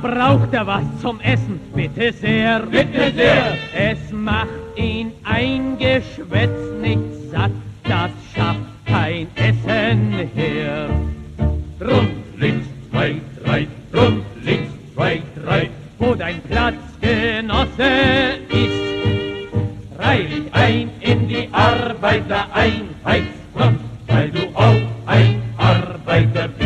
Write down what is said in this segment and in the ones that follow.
braucht er was zum Essen, bitte sehr. Bitte sehr. Es macht ihn ein Geschwätz nicht satt, das schafft kein Essen her. Drum links, 2, 3, drum links, 2, 3. Wo dein Platzgenosse ist, Reih dich ein in die Arbeitereinheitsfront, weil du auch ein Arbeiter bist.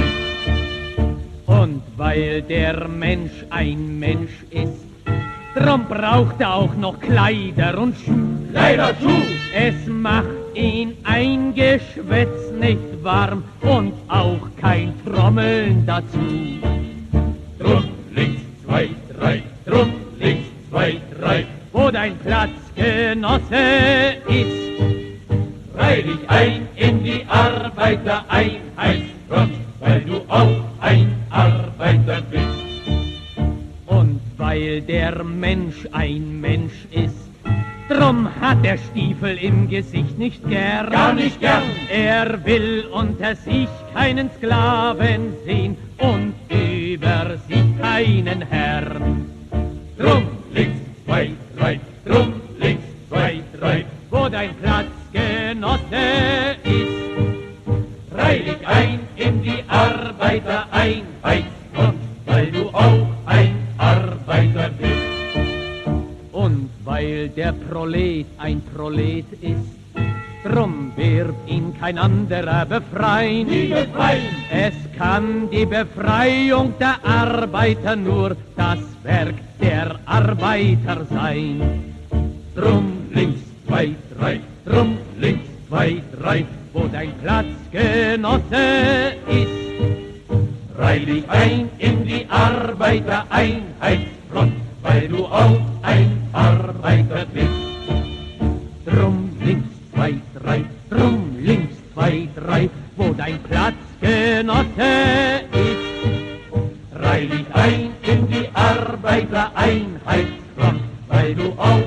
und weil der Mensch ein Mensch ist, drum braucht er auch noch Kleider und Schuh. Leider Schuh. Es macht ihn ein Geschwätz nicht warm und auch kein Trommeln dazu. Drum links, 2, 3, drum links, 2, 3. Wo dein Platzgenosse ist, Reih dich ein in die Arbeitereinheitsfront, weil du auch ein Arbeiter bist. und weil der Mensch ein Mensch ist, drum hat der Stiefel im Gesicht nicht gern. Gar nicht gern. Er will unter sich keinen Sklaven sehen und über sich keinen Herrn. Drum links, 2, 3, drum links, 2, 3. Wo dein Platzgenosse ist, Reih dich ein in die Arbeitereinheitsfront, weil du auch ein Arbeiter bist. und weil der Prolet ein Prolet ist, drum wird ihn kein anderer befreien. Die befreien. Es kann die Befreiung der Arbeiter nur das Werk der Arbeiter sein. Drum links, 2, 3, drum links, 2, 3. Wo dein Platzgenosse ist, Reih dich ein in die Arbeitereinheitsfront, weil du auch ein Arbeiter bist. drum links 2, 3, drum links 2, 3, wo dein Platzgenosse ist. Reih dich ein in die Arbeitereinheitsfront, weil du auch